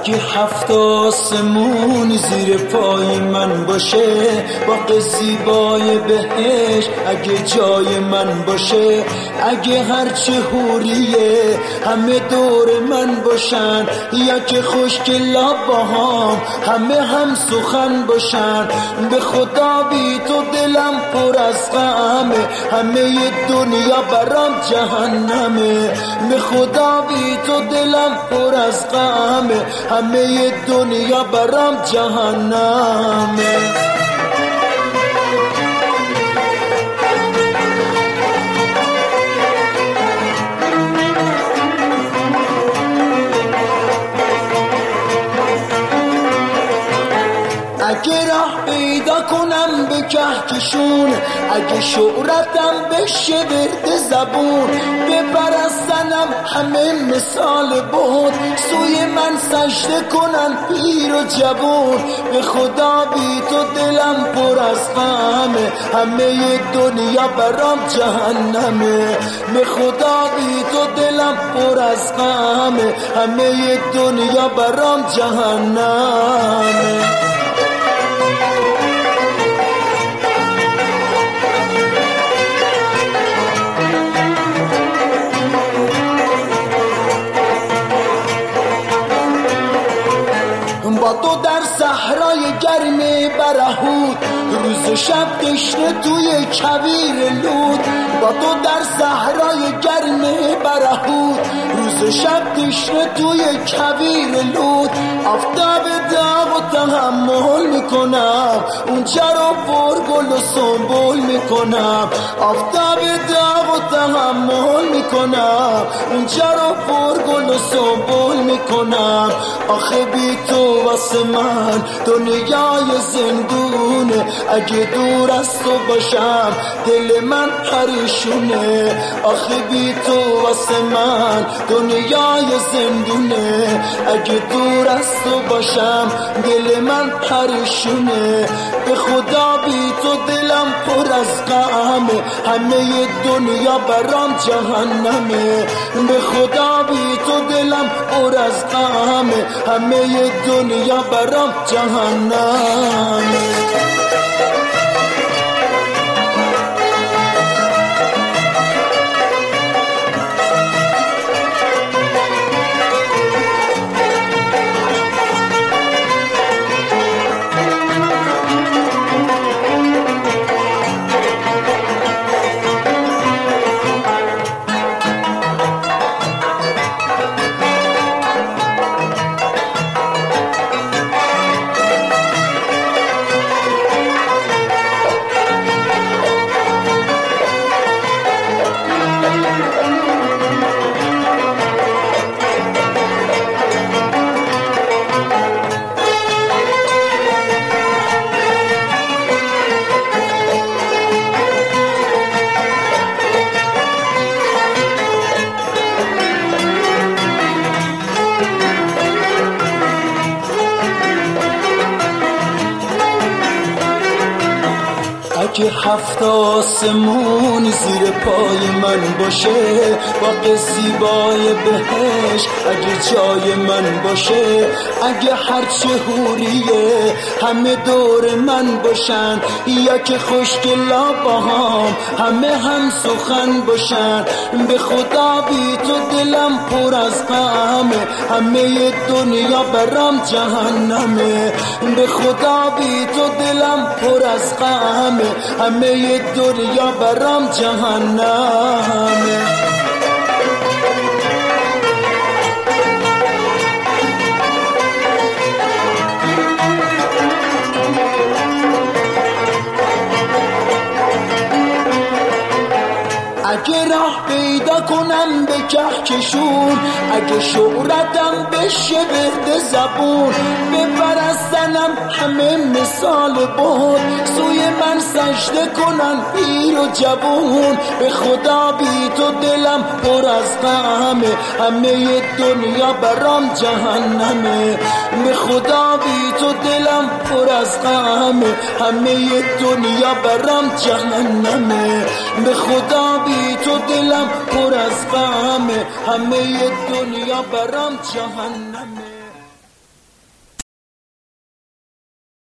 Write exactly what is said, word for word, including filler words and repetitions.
اگه هفت آسمون زیر پای من باشه، باغ زیبای بهشت اگه جای من باشه، اگه هرچه حوریه همه دور من باشن، یا که خشک لبهام همه هم سخن باشن، به خدا بی تو دلم پر از غمه، همه دنیا برام جهنمه، به خدا بی تو دلم پر از غمه، همه دنیا برام جهنمه. اگه راه پیدا کنم به کهکشون، اگه شهرتم بشه ورد زبون، بپرستنم همه مثال بود، سوی من سجده کنن پیر و جوون، به خدا بی تو دلم پر از غمه، همه دنیا برام جهنمه، به خدا بی تو دلم پر از غمه، همه دنیا برام جهنمه. با تو در صحرای گرم برهوت، روز و شب تشنه توی کویر لود، با تو در صحرای گرم برهوت، روز و شب تشنه توی کویر لود، آفتاب داغ و تحمل میکنم، اونجا رو پر گل و سنبول میکنم، آفتاب داغ و تحمل میکنم، اونجا رو پر گل و سنبول میکنم، آخه بی تو واسه من دنیای زندونه، اگه دور از تو باشم دل من پریشونه، آخه بی تو واسه من دنیای زندونه، اگه دور از تو باشم دل من پریشونه، به خدا بی تو دلم پر از غمه، همه دنیا برام جهنمه، به خدا بی تو دلم پر از غمه، همه دنیا برام جهنمه. اگه هفت آسمون زیر پای من باشه، باغ زیبای بهشت اگه جای من باشه، اگه هرچه حوریه همه دور من باشن، یا که خشک لبهام همه هم سخن باشن، به خدا بی تو دلم پر از غمه، همه دنیا برام جهنمه، به خدا بی تو دلم پر از غمه، همه دنیا برام جهنمه. اگه راه پیدا کنم به کهکشون، اگه شهرتم بشه ورد زبون، بپرستنم همه مثال بود، سوی من سجده کنن پیر و جوون، به خدا بی تو دلم پر از غمه، همه دنیا برام جهنمه، به خدا بی تو دلم پر از غمه، همه دنیا برام جهنمه، به خدا بی تو دلم پر از غمه، همه دنیا برام جهنمه.